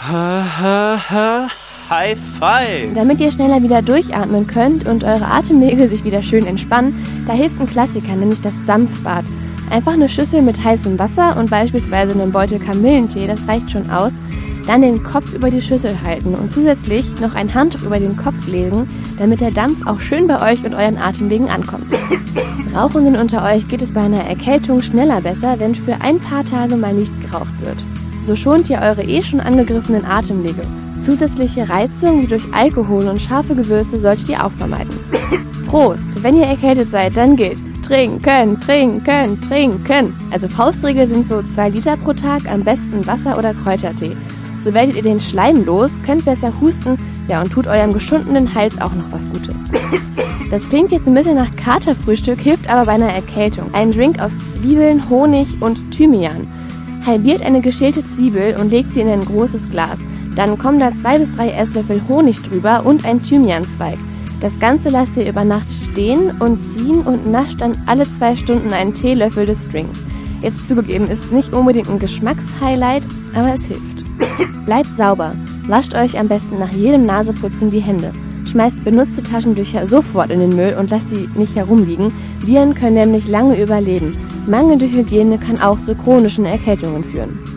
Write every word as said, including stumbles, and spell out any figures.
Ha, ha, ha. High five! Damit ihr schneller wieder durchatmen könnt und eure Atemwege sich wieder schön entspannen, da hilft ein Klassiker, nämlich das Dampfbad. Einfach eine Schüssel mit heißem Wasser und beispielsweise einen Beutel Kamillentee, das reicht schon aus. Dann den Kopf über die Schüssel halten und zusätzlich noch ein Handtuch über den Kopf legen, damit der Dampf auch schön bei euch und euren Atemwegen ankommt. Rauchenden unter euch geht es bei einer Erkältung schneller besser, wenn für ein paar Tage mal nicht geraucht wird. So schont ihr eure eh schon angegriffenen Atemwege. Zusätzliche Reizung wie durch Alkohol und scharfe Gewürze solltet ihr auch vermeiden. Prost! Wenn ihr erkältet seid, dann gilt trinken, trinken, trinken. Also Faustregel sind so zwei Liter pro Tag, am besten Wasser oder Kräutertee. So werdet ihr den Schleim los, könnt besser husten, ja, und tut eurem geschundenen Hals auch noch was Gutes. Das klingt jetzt ein bisschen nach Katerfrühstück, hilft aber bei einer Erkältung. Ein Drink aus Zwiebeln, Honig und Thymian. Halbiert eine geschälte Zwiebel und legt sie in ein großes Glas. Dann kommen da zwei bis drei Esslöffel Honig drüber und ein Thymianzweig. Das Ganze lasst ihr über Nacht stehen und ziehen und nascht dann alle zwei Stunden einen Teelöffel des Drinks. Jetzt zugegeben, ist nicht unbedingt ein Geschmackshighlight, aber es hilft. Bleibt sauber. Wascht euch am besten nach jedem Naseputzen die Hände. Schmeißt benutzte Taschentücher sofort in den Müll und lasst sie nicht herumliegen. Viren können nämlich lange überleben. Mangelnde Hygiene kann auch zu chronischen Erkältungen führen.